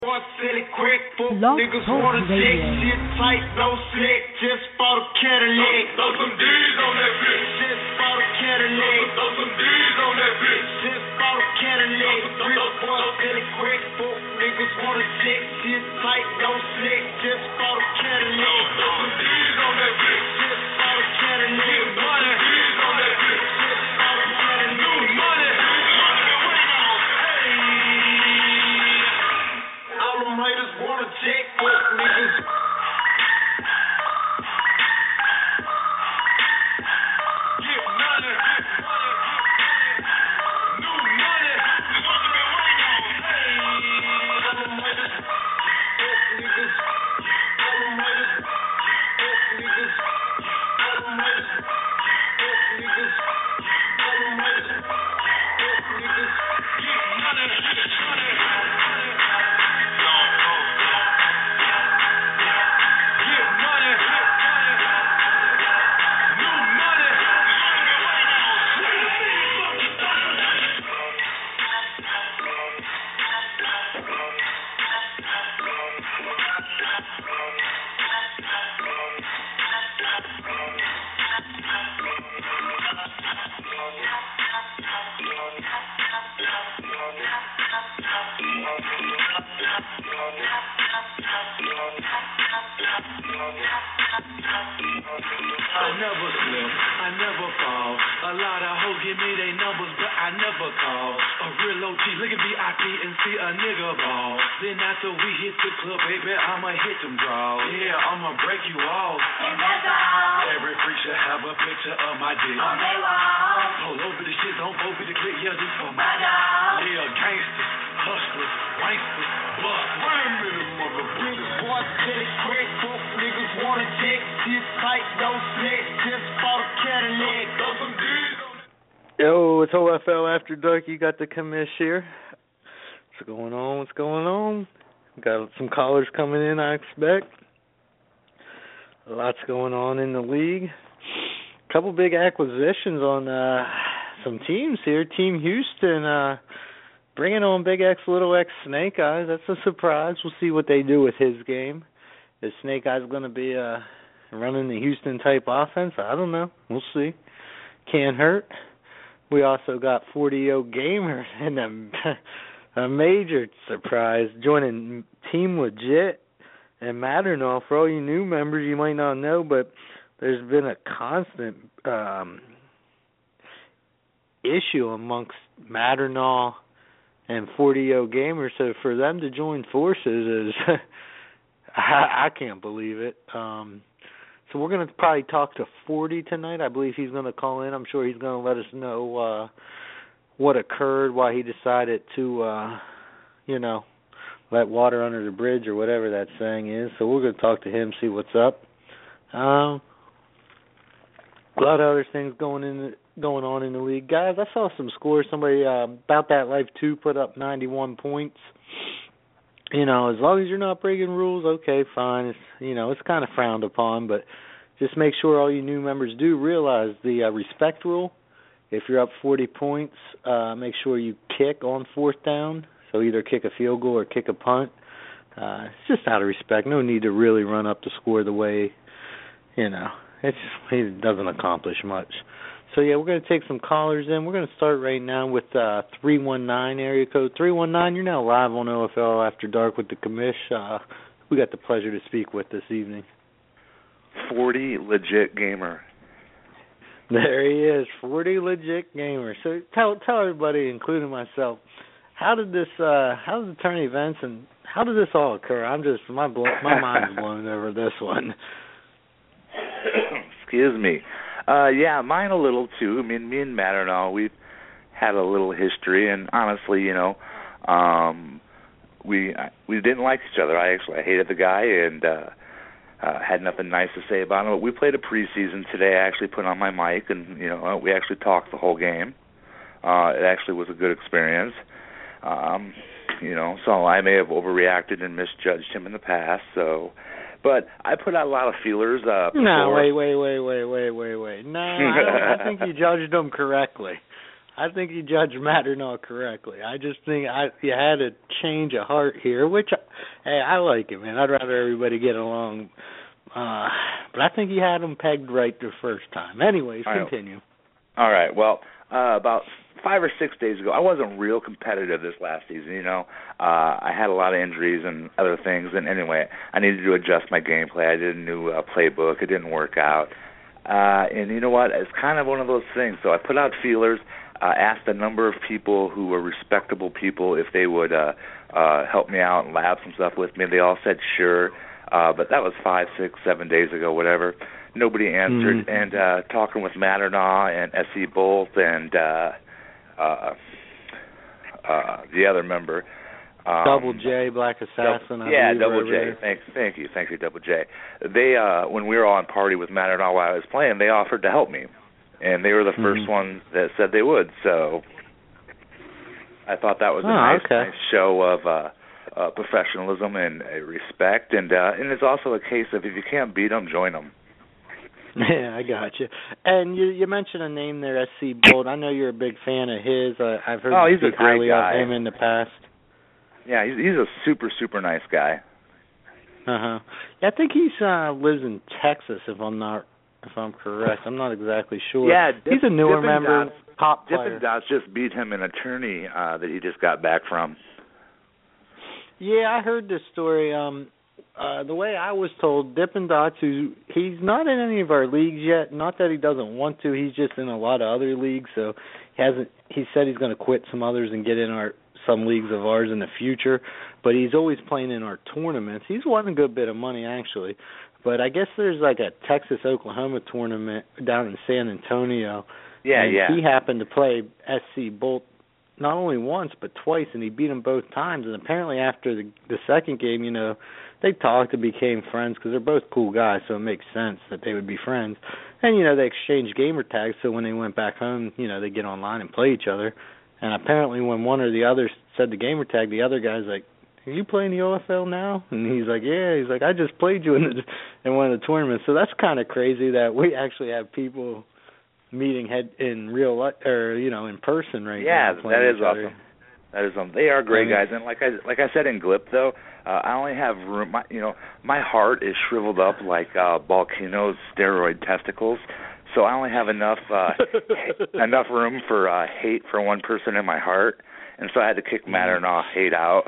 Silly quick, fuck Blog niggas Talk wanna Radio. check shit tight, no slick, just for the Cadillac. Throw some D's on that bitch, just for the Cadillac. Throw some D's on that bitch, just for the Cadillac. Rich boy, silly quick, fuck niggas wanna check shit tight, no slick, just for the Cadillac. Throw some D's on that bitch, just for the Cadillac. Money, D's on that bitch, just for the Cadillac. New money. All them haters wanna check, fuck niggas. Get money, new money. Hey, all them haters, fuck niggas. All them haters, fuck niggas. All them haters, fuck niggas. All them haters, fuck niggas. Get money, money. I never slip, I never fall. A lot of hoes give me their numbers, but I never call. A real OG, look at VIP and see a nigga ball. Then after we hit the club, baby, I'ma hit them draws. Yeah, I'ma break you off. And that's all. Every freak should have a picture of my dick. On they wall. Pull over the shit, don't go for the click, yeah, this for My dog. yeah, gangsters, hustlers, wanksters, bust. Wait a minute, motherfucker. Boy, silly quick, fuck niggas wanna check shit tight, no slick, just for the Cadillac. Throw some D's on it. Yo, it's OFL After Dark. You got the commish here. What's going on? What's going on? Got some callers coming in, I expect. Lots going on in the league. Couple big acquisitions on some teams here. Team Houston bringing on Big X, Little X, Snake Eyes. That's a surprise. We'll see what they do with his game. Is Snake Eyes going to be running the Houston-type offense? I don't know. We'll see. Can't hurt. We also got 40-0 Gamer and a major surprise joining Team Legit and Matternaw. For all you new members, you might not know, but there's been a constant issue amongst Matternaw and 40-0 Gamers. So for them to join forces is, I can't believe it. So we're going to probably talk to 40 tonight. I believe he's going to call in. I'm sure he's going to let us know what occurred, why he decided to, let water under the bridge or whatever that saying is. So we're going to talk to him, see what's up. A lot of other things going on in the league. Guys, I saw some scores. Somebody, About That Life 2 put up 91 points. As long as you're not breaking rules, okay, fine. It's it's kind of frowned upon, but just make sure all you new members do realize the respect rule. If you're up 40 points, make sure you kick on fourth down. So either kick a field goal or kick a punt. It's just out of respect. No need to really run up the score the way, it doesn't accomplish much. So, yeah, we're going to take some callers in. We're going to start right now with 319 area code. 319, you're now live on OFL After Dark with the commish. We got the pleasure to speak with this evening. 40 Legit Gamer. There he is, 40 Legit Gamer. So tell everybody, including myself, how did the turn of events and how did this all occur? My mind's blown over this one. Excuse me. Mine a little too. I mean, me and Matternaw, we've had a little history, and honestly, we didn't like each other. I hated the guy and had nothing nice to say about him. But we played a preseason today. I actually put on my mic, and we actually talked the whole game. It actually was a good experience. So I may have overreacted and misjudged him in the past. But I put out a lot of feelers. No, wait. No, I think you judged him correctly. I think you judged Madernaugh correctly. I just think you had a change of heart here, which, hey, I like it, man. I'd rather everybody get along. But I think you had him pegged right the first time. Anyways, continue. All right. Well, about 5 or 6 days ago, I wasn't real competitive this last season. You know, I had a lot of injuries and other things, and anyway, I needed to adjust my gameplay. I did a new playbook. It didn't work out. And you know what? It's kind of one of those things. So I put out feelers, asked a number of people who were respectable people if they would help me out and lab some stuff with me. They all said sure, but that was 5, 6, 7 days ago, whatever. Nobody answered. And talking with Madernaugh and S.E. Bolt and the other member. Double J, Black Assassin. Double J. Thank you, Double J. They, when we were all on party with Madernaugh while I was playing, they offered to help me, and they were the first ones that said they would. So I thought that was a nice show of professionalism and respect, and it's also a case of if you can't beat them, join them. Yeah, I got you. And you mentioned a name there, S.C. Bolt. I know you're a big fan of his. I've heard you speak highly of him in the past. Yeah, he's a super, super nice guy. Yeah, I think he lives in Texas, if I'm correct. I'm not exactly sure. Yeah, he's a newer member, top player. Dippin' Dots just beat him an attorney that he just got back from. Yeah, I heard this story. The way I was told, Dippin' Dots, he's not in any of our leagues yet. Not that he doesn't want to. He's just in a lot of other leagues. So he said he's going to quit some others and get in some leagues of ours in the future. But he's always playing in our tournaments. He's won a good bit of money, actually. But I guess there's like a Texas-Oklahoma tournament down in San Antonio. Yeah. He happened to play S.C. Bolt not only once but twice, and he beat him both times. And apparently after the second game, you know, they talked and became friends because they're both cool guys, so it makes sense that they would be friends. And, you know, they exchanged gamer tags, so when they went back home, you know, they get online and play each other. And apparently when one or the other said the gamer tag, the other guy's like, "Are you playing the OFL now?" And he's like, "Yeah." He's like, "I just played you in one of the tournaments." So that's kind of crazy that we actually have people meeting in real life, or, you know, in person right now. Yeah, that is awesome. That is awesome. They are great guys, and like I said in GLIP though, I only have room. My heart is shriveled up like Balkino's steroid testicles, so I only have enough room for hate for one person in my heart, and so I had to kick Madernaugh hate out.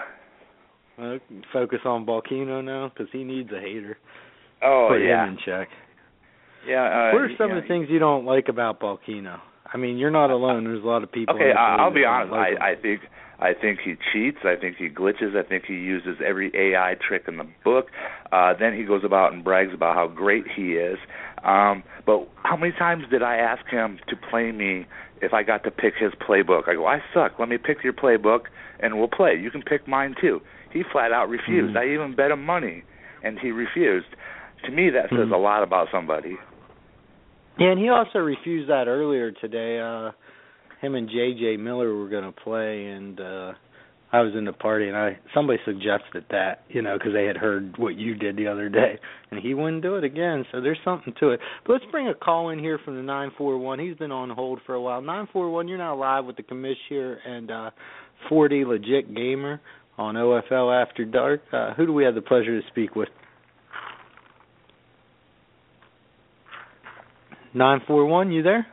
Focus on Balkino now because he needs a hater. Oh, Put him in check. Yeah. What are some of the things you don't like about Balkino? I mean, you're not alone. There's a lot of people. Okay, I'll be honest. I think he cheats. I think he glitches. I think he uses every AI trick in the book. Then he goes about and brags about how great he is. But how many times did I ask him to play me if I got to pick his playbook? I go, "I suck. Let me pick your playbook, and we'll play. You can pick mine too." He flat out refused. I even bet him money, and he refused. To me, that says a lot about somebody. Yeah, and he also refused that earlier today. Him and J.J. Miller were going to play, and I was in the party, and somebody suggested that, you know, because they had heard what you did the other day, and he wouldn't do it again, so there's something to it. But let's bring a call in here from the 941. He's been on hold for a while. 941, you're now live with the commish here, and 4D Legit Gamer on OFL After Dark. Who do we have the pleasure to speak with? 941, you there?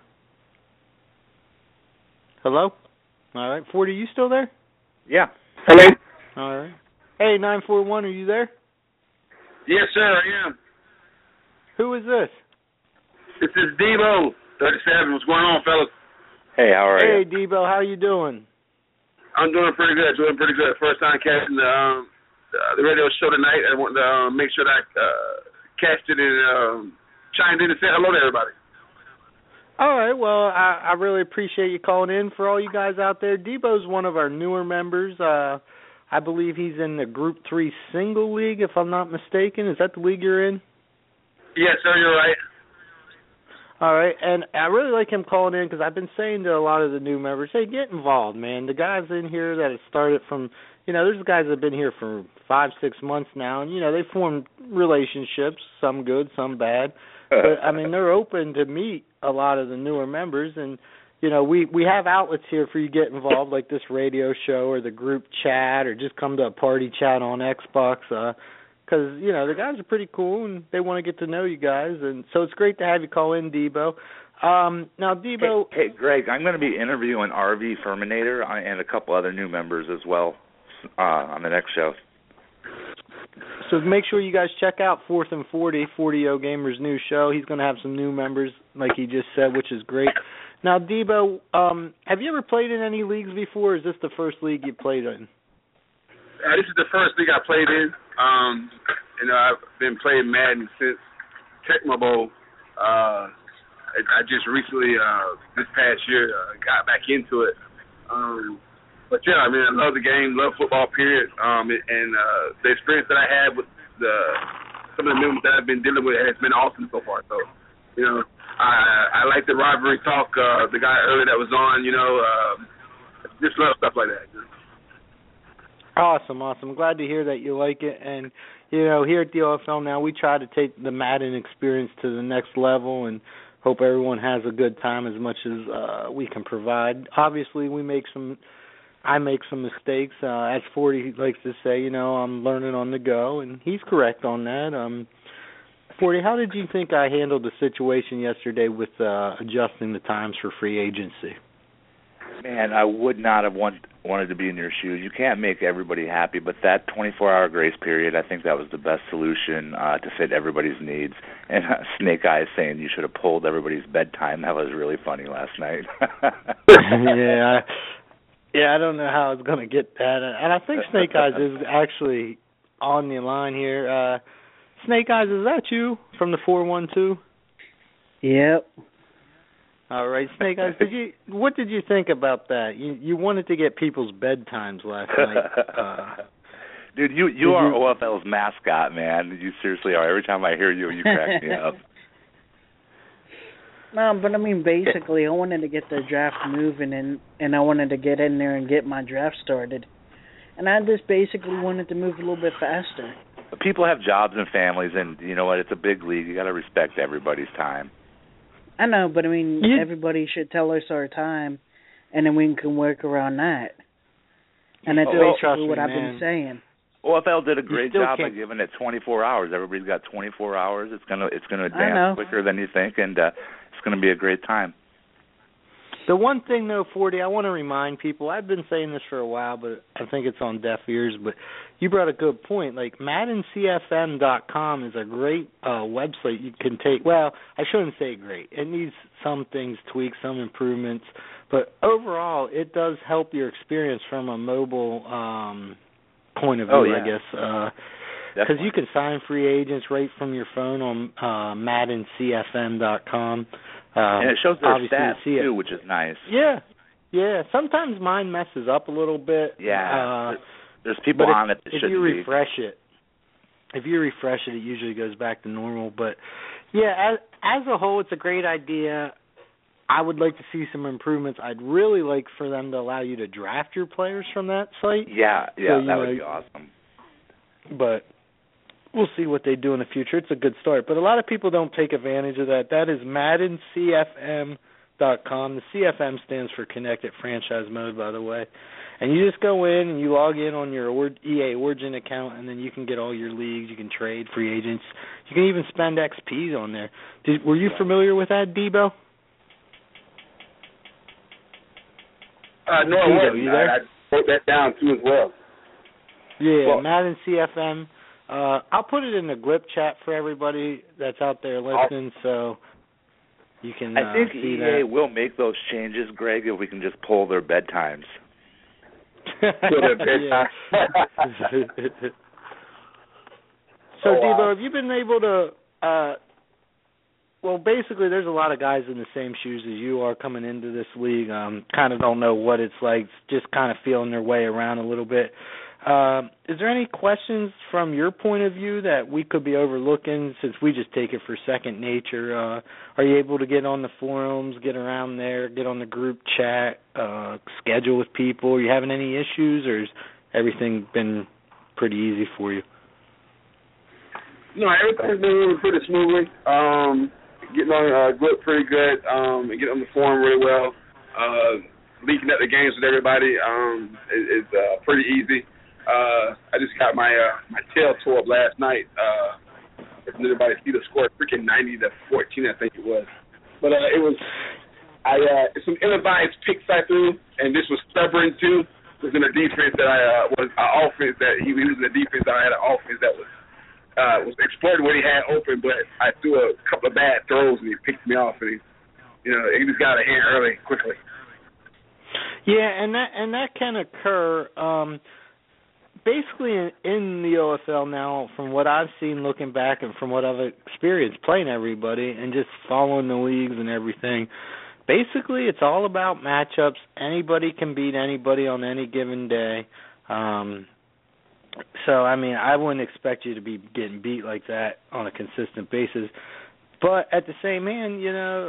Hello? All right. 40, you still there? Yeah. Hello? All right. Hey, 941, are you there? Yes, sir, I am. Who is this? This is Debo, 37. What's going on, fellas? Hey, how are you? Hey, Debo, how you doing? I'm doing pretty good. First time catching the radio show tonight. I wanted to make sure that I catched it and chimed in and said hello to everybody. All right, well, I really appreciate you calling in. For all you guys out there, Debo's one of our newer members. I believe he's in the Group 3 single league, if I'm not mistaken. Is that the league you're in? Yes, sir, you're right. All right, and I really like him calling in because I've been saying to a lot of the new members, hey, get involved, man. The guys in here that have started from, you know, there's guys that have been here for 5-6 months now, and, you know, they formed relationships, some good, some bad. But, I mean, they're open to meet a lot of the newer members, and we have outlets here for you to get involved, like this radio show or the group chat, or just come to a party chat on Xbox. Because the guys are pretty cool and they want to get to know you guys, and so it's great to have you call in, Debo. Now, Debo. Hey, Greg, I'm going to be interviewing RV Ferminator and a couple other new members as well on the next show. So make sure you guys check out 4th and 40, 40O Gamer's new show. He's going to have some new members, like he just said, which is great. Now, Debo, have you ever played in any leagues before, or is this the first league you played in? This is the first league I played in. I've been playing Madden since Tecmo Bowl. I just recently, this past year, got back into it. But yeah, I love the game, love football, period. And the experience that I had with some of the members that I've been dealing with has been awesome so far. So, I like the rivalry talk. The guy earlier that was on, just love stuff like that. Awesome. I'm glad to hear that you like it. And, here at the OFL now, we try to take the Madden experience to the next level and hope everyone has a good time as much as we can provide. Obviously, I make some mistakes. As 40 likes to say, I'm learning on the go, and he's correct on that. 40, how did you think I handled the situation yesterday with adjusting the times for free agency? Man, I would not have wanted to be in your shoes. You can't make everybody happy, but that 24-hour grace period, I think that was the best solution to fit everybody's needs. And Snake Eyes saying you should have pulled everybody's bedtime, that was really funny last night. Yeah, I don't know how I was going to get that. And I think Snake Eyes is actually on the line here. Snake Eyes, is that you from the 412? Yep. All right, Snake Eyes, what did you think about that? You wanted to get people's bedtimes last night. Dude, you are OFL's mascot, man. You seriously are. Every time I hear you crack me up. No, but basically, I wanted to get the draft moving, and I wanted to get in there and get my draft started. And I just basically wanted to move a little bit faster. People have jobs and families, and you know what? It's a big league. You got to respect everybody's time. I know, but everybody should tell us our time, and then we can work around that. And that's basically what I've been saying. OFL did a great job by giving it 24 hours. Everybody's got 24 hours. It's gonna advance quicker than you think, and it's going to be a great time. The one thing, though, 40, I want to remind people, I've been saying this for a while, but I think it's on deaf ears, but you brought a good point. Like, MaddenCFM.com is a great website you can take. Well, I shouldn't say great. It needs some things tweaked, some improvements, but overall, it does help your experience from a mobile point of view, I guess. Because you can sign free agents right from your phone on MaddenCFM.com. And it shows their stats, too, which is nice. Yeah. Sometimes mine messes up a little bit. Yeah. There's people on it that shouldn't be. If you refresh it, it usually goes back to normal. But, yeah, as a whole, it's a great idea. I would like to see some improvements. I'd really like for them to allow you to draft your players from that site. Yeah, that would be awesome. But we'll see what they do in the future. It's a good start. But a lot of people don't take advantage of that. That is MaddenCFM.com. The CFM stands for Connected Franchise Mode, by the way. And you just go in and you log in on your EA Origin account, and then you can get all your leagues. You can trade free agents. You can even spend XPs on there. Were you familiar with that, Debo? No, I wasn't. You there? I wrote that down, too, as well. Yeah, Madden CFM. I'll put it in the GLIP chat for everybody that's out there listening, so you can I think see EA will make those changes, Greg, if we can just pull their bedtimes. So, Debo, have you been able to well, basically, there's a lot of guys in the same shoes as you are coming into this league. Kind of don't know what it's like, just kind of feeling their way around a little bit. Is there any questions from your point of view that we could be overlooking since we just take it for second nature? Are you able to get on the forums, get around there, get on the group chat, schedule with people? Are you having any issues, or has everything been pretty easy for you? No, everything's been moving pretty smoothly. Getting on GLIP pretty good. Getting on the forum really well. Leaking at the games with everybody is pretty easy. I just got my tail tore up last night. If anybody see the score, freaking 90-14, I think it was. But it was some ill-advised picks I threw, and this was stubborn too. Was in a defense that I was an offense that he was in a defense that I had an offense that was exploiting what he had open, but I threw a couple of bad throws and he picked me off, and he just got out of hand early, quickly. Yeah, and that can occur. Basically, in the OFL now, from what I've seen looking back and from what I've experienced playing everybody and just following the leagues and everything, basically it's all about matchups. Anybody can beat anybody on any given day. So, I mean, I wouldn't expect you to be getting beat like that on a consistent basis. But at the same hand,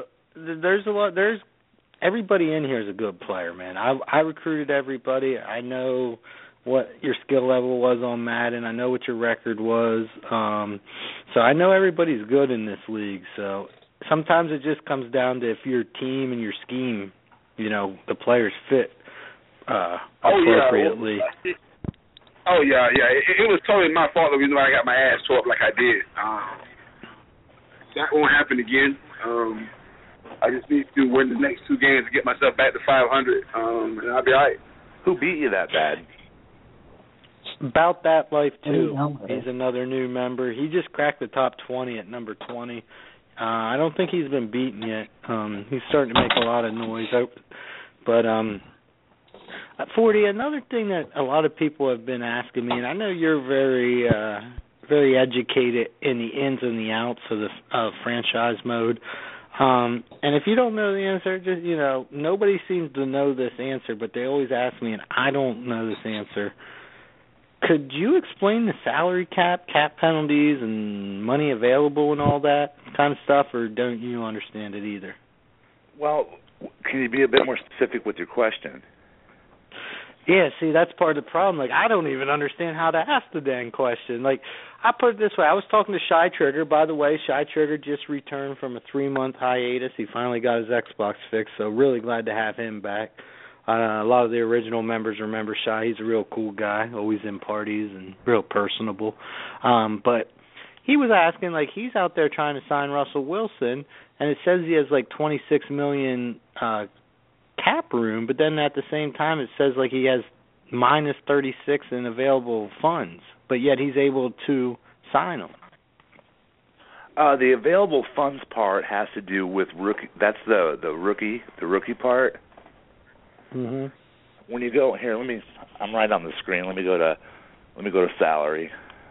there's everybody in here is a good player, man. I recruited everybody. I know what your skill level was on Madden. I know what your record was. So I know everybody's good in this league. So sometimes it just comes down to if your team and your scheme, the players fit appropriately. Oh, yeah. It was totally my fault the reason why I got my ass tore up like I did. That won't happen again. I just need to win the next 2 games to get myself back to 500, and I'll be all right. Who beat you that bad? About that life, too. He's another new member. He just cracked the top 20 at number 20. I don't think he's been beaten yet. He's starting to make a lot of noise. But 40, another thing that a lot of people have been asking me, and I know you're very very educated in the ins and the outs of franchise mode. And if you don't know the answer, just nobody seems to know this answer, but they always ask me, and I don't know this answer. Could you explain the salary cap penalties, and money available and all that kind of stuff, or don't you understand it either? Well, can you be a bit more specific with your question? Yeah, see, that's part of the problem. Like, I don't even understand how to ask the dang question. Like, I put it this way. I was talking to Shy Trigger. By the way, Shy Trigger just returned from a 3-month hiatus. He finally got his Xbox fixed, so really glad to have him back. A lot of the original members remember Shy. He's a real cool guy, always in parties and real personable. But he was asking, like, he's out there trying to sign Russell Wilson, and it says he has, like, $26 million cap room, but then at the same time it says, like, he has minus 36 in available funds, but yet he's able to sign them. The available funds part has to do with rookie. That's the rookie part. Mm-hmm. When you go here, I'm right on the screen. Let me go to salary.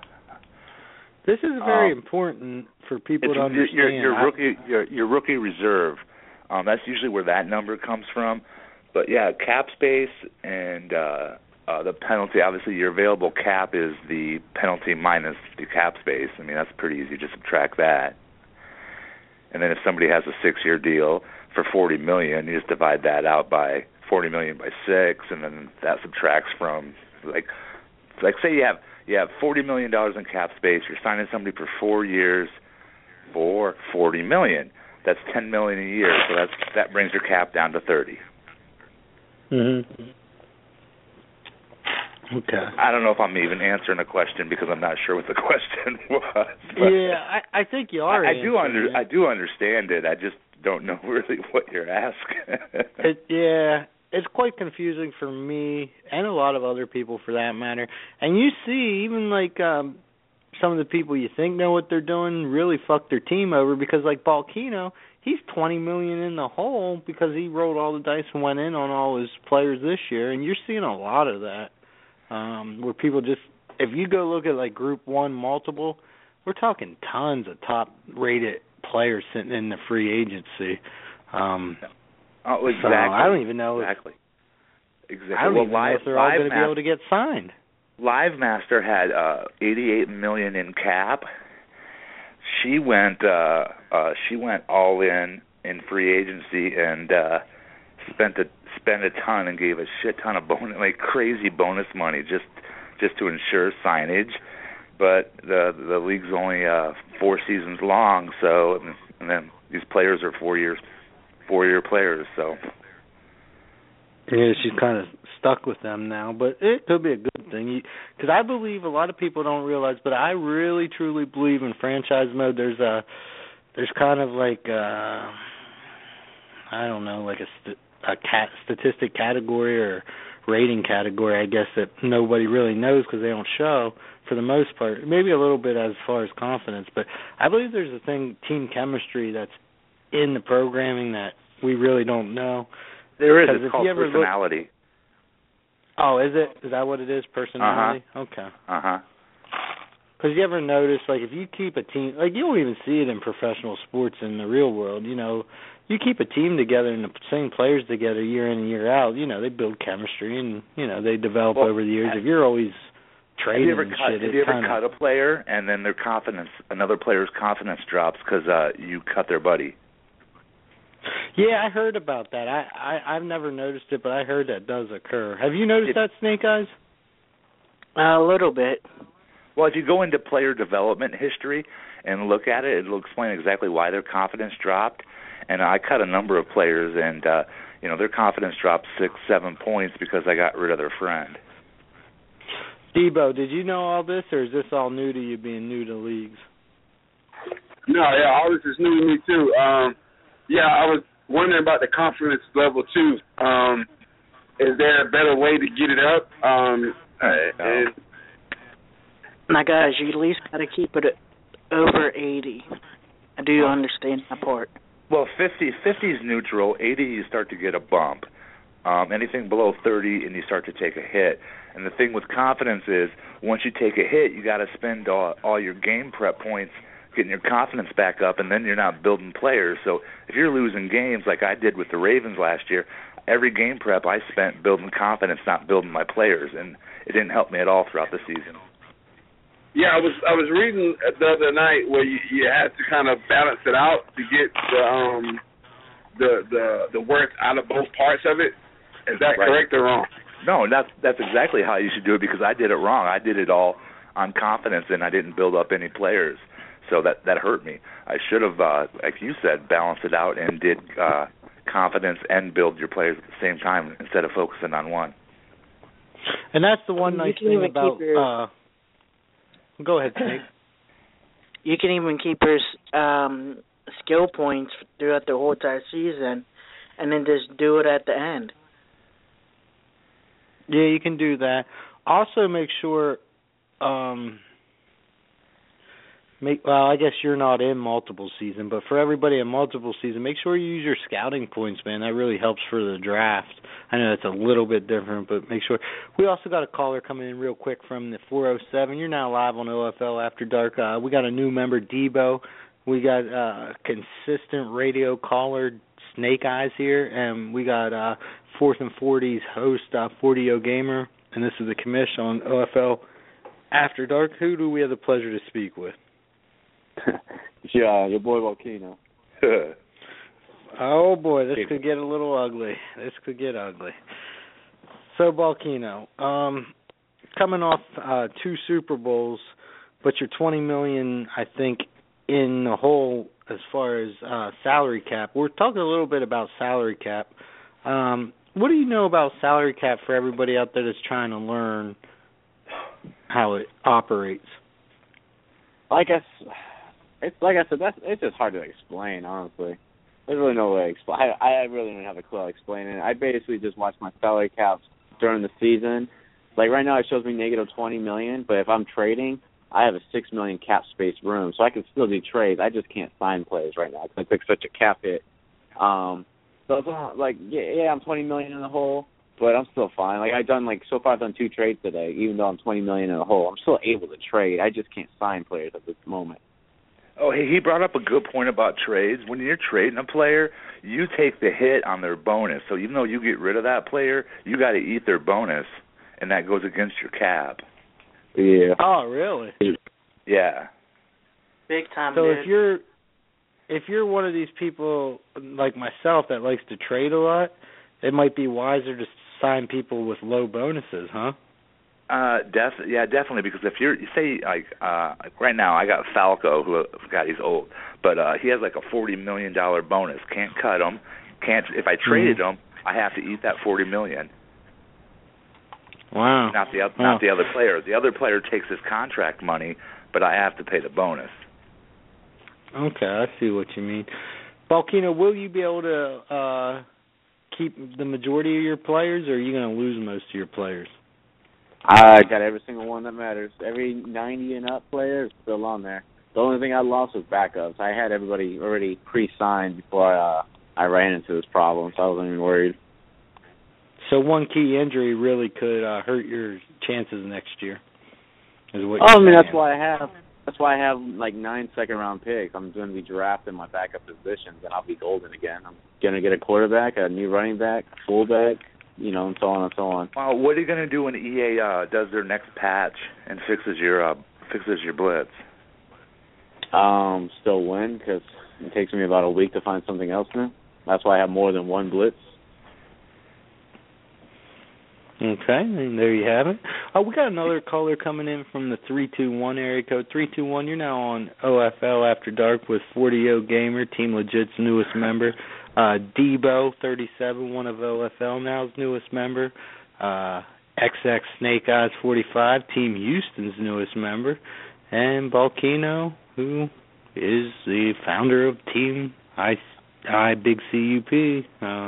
This is very important for people to understand. Your rookie reserve. That's usually where that number comes from. But yeah, cap space and the penalty. Obviously, your available cap is the penalty minus the cap space. I mean, that's pretty easy to subtract that. And then if somebody has a 6-year deal for $40 million, you just divide that out by $40 million by 6, and then that subtracts from like say you have $40 million in cap space. You're signing somebody for 4 years for $40 million. That's $10 million a year. So that brings your cap down to 30. Mm-hmm. Okay. I don't know if I'm even answering a question because I'm not sure what the question was. Yeah, I think you are. I do understand it. I just don't know really what you're asking. It's quite confusing for me and a lot of other people for that matter. And you see, even like some of the people you think know what they're doing really fuck their team over because, like Balkino, he's $20 million in the hole because he rolled all the dice and went in on all his players this year. And you're seeing a lot of that where people just, if you go look at like Group 1 multiple, we're talking tons of top-rated players sitting in the free agency. Exactly. So I don't even know. Exactly. I don't even know if they're all going to be able to get signed. LiveMaster had $88 million in cap. She went all in free agency and spent a ton and gave a shit ton of crazy bonus money just to ensure signage. But the league's only 4 seasons long, so and then these players are 4 year players, so Yeah, she's kind of stuck with them now, but it could be a good thing. Because I believe a lot of people don't realize, but I really truly believe in franchise mode. There's kind of like I don't know, like a statistic category or rating category, I guess, that nobody really knows because they don't show for the most part. Maybe a little bit as far as confidence, but I believe there's a thing, team chemistry, that's in the programming that we really don't know. There is. It's called personality. Oh, is it? Is that what it is, personality? Uh-huh. Okay. Uh-huh. Because you ever notice, like, if you keep a team, like, you don't even see it in professional sports in the real world, you know, you keep a team together and the same players together year in and year out, you know, they build chemistry and, you know, they develop over the years. If you're always trading and shit, have you ever cut a player and then another player's confidence drops because you cut their buddy? Yeah, I heard about that. I've never noticed it, but I heard that does occur. Have you noticed that, Snake Eyes? A little bit. Well, if you go into player development history and look at it, it'll explain exactly why their confidence dropped. And I cut a number of players, and you know, their confidence dropped 6-7 points because I got rid of their friend. Debo, did you know all this, or is this all new to you, being new to leagues? No, yeah, all this is new to me too. Yeah, I was wondering about the confidence level too. Is there a better way to get it up? Now, guys, you at least got to keep it over 80. I do understand that part. Well, 50 is neutral. 80, you start to get a bump. Anything below 30, and you start to take a hit. And the thing with confidence is, once you take a hit, you got to spend all your game prep points getting your confidence back up, and then you're not building players. So if you're losing games like I did with the Ravens last year, every game prep I spent building confidence, not building my players, and it didn't help me at all throughout the season. Yeah, I was reading the other night where you had to kind of balance it out to get the worth out of both parts of it. Is that correct or wrong? No, that's exactly how you should do it, because I did it wrong. I did it all on confidence, and I didn't build up any players. So that hurt me. I should have, like you said, balanced it out and did confidence and build your players at the same time instead of focusing on one. And that's the one nice thing about... Go ahead, Snake. You can even keep your skill points throughout the whole entire season and then just do it at the end. Yeah, you can do that. Also make sure... well, I guess you're not in multiple season, but for everybody in multiple season, make sure you use your scouting points, man. That really helps for the draft. I know it's a little bit different, but make sure. We also got a caller coming in real quick from the 407. You're now live on OFL After Dark. We got a new member, Debo. We got consistent radio caller, Snake Eyes here, and we got 4th and 40's host, 40O Gamer, and this is the commish on OFL After Dark. Who do we have the pleasure to speak with? Yeah, your boy Volcano. Oh boy, this could get a little ugly. This could get ugly. So Volcano, coming off 2 Super Bowls, but you're $20 million, I think, in the hole as far as salary cap. We're talking a little bit about salary cap. What do you know about salary cap for everybody out there that's trying to learn how it operates? It's like I said, it's just hard to explain, honestly. There's really no way to explain. I really don't have a clue how to explain it. I basically just watch my salary caps during the season. Like right now it shows me negative $20 million, but if I'm trading, I have a $6 million cap space room, so I can still do trades. I just can't sign players right now because I took such a cap hit. So it's like, yeah, I'm $20 million in the hole, but I'm still fine. So far I've done 2 trades today, even though I'm $20 million in the hole. I'm still able to trade. I just can't sign players at this moment. Oh, he brought up a good point about trades. When you're trading a player, you take the hit on their bonus. So even though you get rid of that player, you got to eat their bonus, and that goes against your cap. Yeah. Oh, really? Yeah. Big time, so dude. if you're one of these people like myself that likes to trade a lot, it might be wiser to sign people with low bonuses, huh? Definitely, because if you say like right now, I got Falco, he's old, but he has like a $40 million bonus. Can't cut him. If I traded him, I have to eat that $40 million. Wow. Not the other player. The other player takes his contract money, but I have to pay the bonus. Okay, I see what you mean. Balkino, will you be able to keep the majority of your players, or are you going to lose most of your players? I got every single one that matters. Every 90 and up player is still on there. The only thing I lost was backups. I had everybody already pre-signed before I ran into this problem, so I wasn't even worried. So one key injury really could hurt your chances next year. Is what I mean, saying. that's why I have like 9 second-round picks. I'm going to be drafting my backup positions, and I'll be golden again. I'm going to get a quarterback, a new running back, fullback, and so on and so on. Well, what are you going to do when EA does their next patch and fixes your blitz? Still win, because it takes me about a week to find something else now. That's why I have more than one blitz. Okay, and there you have it. We got another caller coming in from the 321 area code. 321, you're now on OFL After Dark with 40O Gamer, Team Legit's newest member. Debo, 37, one of OFL now's newest member. XX Snake Eyes, 45, Team Houston's newest member. And Balkino, who is the founder of Team I Big CUP.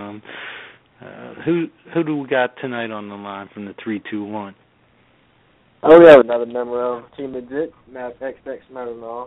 Who do we got tonight on the line from the 321? Oh, we have another member of Team Legit, Matt XX Maternal.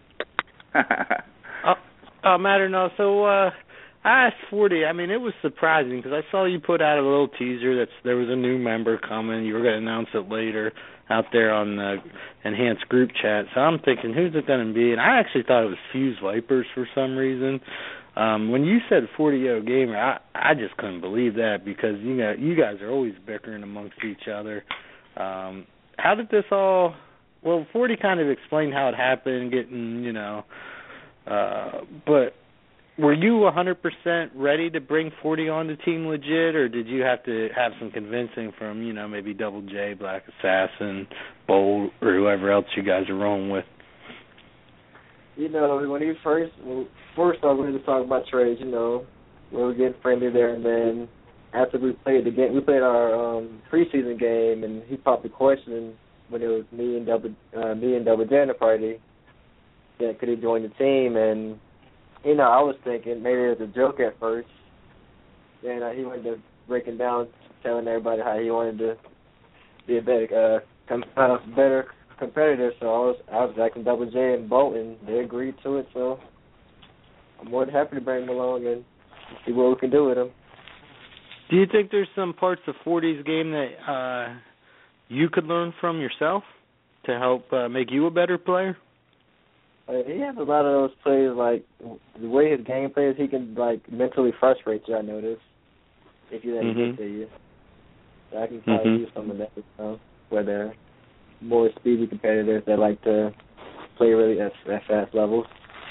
Maternal, so I asked 40. I mean, it was surprising because I saw you put out a little teaser that there was a new member coming. You were going to announce it later out there on the enhanced group chat. So I'm thinking, who's it going to be? And I actually thought it was Fuse Vipers for some reason. When you said 40O Gamer, I just couldn't believe that because you guys are always bickering amongst each other. How did this all? Well, 40 kind of explained how it happened, but were you 100% ready to bring 40 on to Team Legit, or did you have to have some convincing from maybe Double J, Black Assassin, Bold, or whoever else you guys are rolling with? When he first I wanted to talk about trades, we were getting friendly there, and then after we played the game, we played our preseason game, and he popped the question when it was me and Double J in the party, that could he join the team, and I was thinking maybe it was a joke at first. Then he went to breaking down, telling everybody how he wanted to be a better competitor. So I was asking Double J and Bolton. They agreed to it. So I'm more than happy to bring him along and see what we can do with him. Do you think there's some parts of 40's game that you could learn from yourself to help make you a better player? He has a lot of those plays, like the way his game plays, he can mentally frustrate you, I noticed, if you let him get to you. So I can probably use some of that, where they're more speedy competitors that like to play really at fast levels.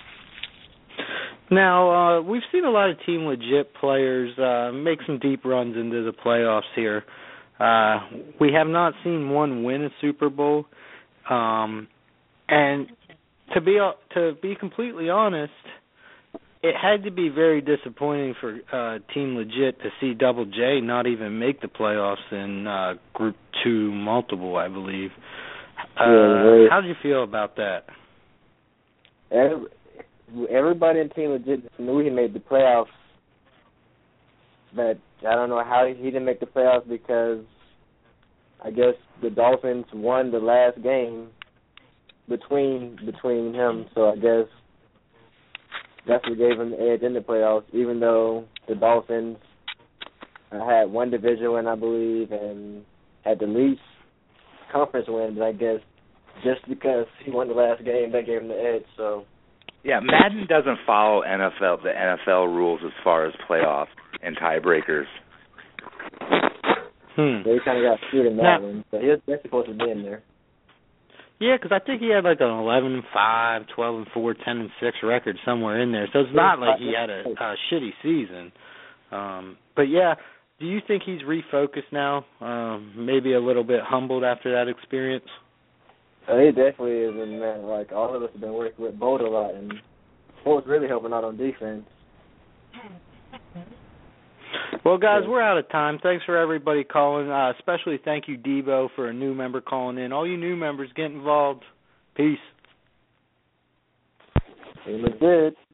Now, we've seen a lot of Team Legit players make some deep runs into the playoffs here. We have not seen one win a Super Bowl, and to be completely honest, it had to be very disappointing for Team Legit to see Double J not even make the playoffs in Group 2 multiple, I believe. How do you feel about that? Everybody in Team Legit knew he made the playoffs, but I don't know how he didn't make the playoffs because I guess the Dolphins won the last game between him, so I guess that's what gave him the edge in the playoffs, even though the Dolphins had one division win, I believe, and had the least conference win, but I guess just because he won the last game, that gave him the edge, so. Yeah, Madden doesn't follow the NFL rules as far as playoffs and tiebreakers. They kind of got screwed in that one, but they're supposed to be in there. Yeah, because I think he had like an 11-5, 12-4, 10-6 record somewhere in there. So it's not like he had a shitty season. But yeah, do you think he's refocused now? Maybe a little bit humbled after that experience? He definitely is, and man, like all of us have been working with Bolt a lot, and Bolt's really helping out on defense. Well, guys, we're out of time. Thanks for everybody calling. Especially thank you, Debo, for a new member calling in. All you new members, get involved. Peace. It was good.